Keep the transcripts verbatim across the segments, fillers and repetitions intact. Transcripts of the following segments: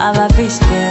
aba Crispy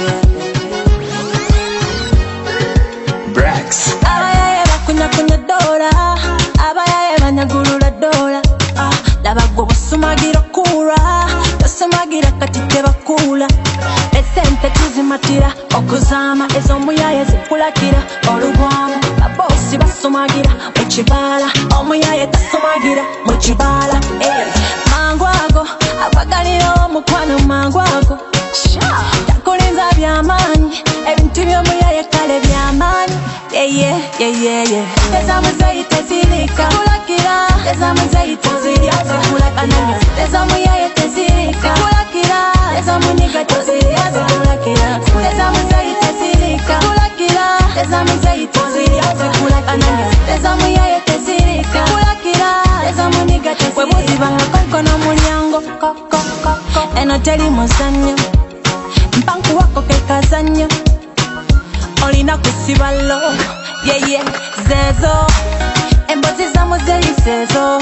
Brax. abayaye bakunya kunya dola abayaye banyagulula dola ah laba gwo busumagira kura busumagira kati tebakula esente tuzimatira okuzama ezo muyaye zikulakira olugwamu abosi basumagira mu kibala omuyaye tasumagira mu kibala eh mangwago abagalira omukwano mangwago takulinza byamanyi ebintu by'omuyaye kale byamanyi yeah yeah yeah yeah yeah eza muzaite zilika kulakira eza muzaite zilika kulakana eza muyaye tezilika kulakira eza muniga tezilika kulakira eza muzaite zilika kulakira eza muzaite zilika kulakana eza muyaye tezilika kulakira eza muniga tezilika webuzibanga konkono mulyango koko koko eno teri muzanyo mpanku wako kekazanyo olina kusibalo yeah yeah zezo embozi za muzeyi zezo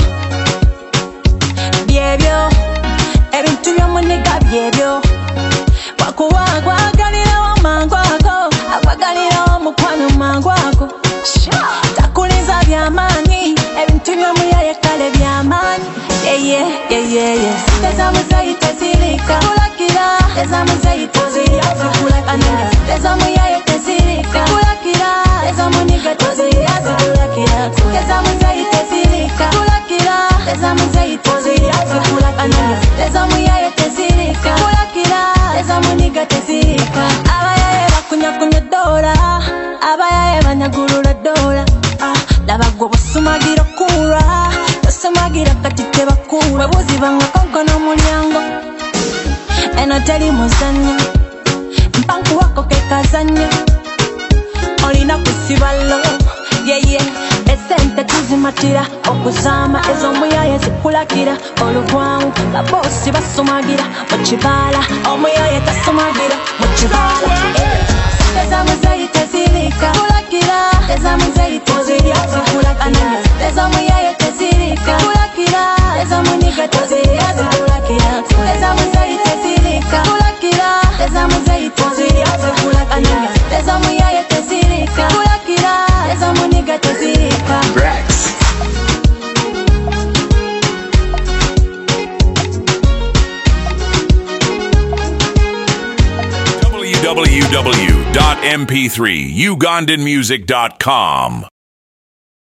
byebyo ebintu by'omuniga byebyo wakuwagwa agalira wamangwago akwagalira omukwano mangwago takulinza byamanyi ebintu by'omuyaye kale byamanyi yeah yeah yeah yeah yeah eza muzeyi tezilika kulakira eza muzeyi tezilika kulakana eza muyaye tezilika kulakira eza muniga tezilika kulakira eza muzeyi tezilika kulakira eza muzeyi tezilika kulakana eza muyaye tezilika kulakira eza muniga tezilika abayaye bakunya kunya dola abayaye banyagulula dola ah laba gwo busumagira kura busumagira kati tebakula buzibanga konkono mulyango eno teri muzanyo mpanku wako kekazanyo olina kusibalo yeah yeah esente tuzimatira okuzama ezo muyaye zikulakira olugwamu babosi basumagira mu kibala omuyaye tasumagira mu kibala eza muzeyi tezilika kulakira eza muzeyi tezilika kulakana eza muyaye tezilika kulakira eza muniga tezilika kulakira eza muzeyi tezilika kulakira eza muzeyi tezilika kulakana eza muyaye tezilika kulakira eza muniga tezilika Brax. w w w dot m p three ugandan music dot com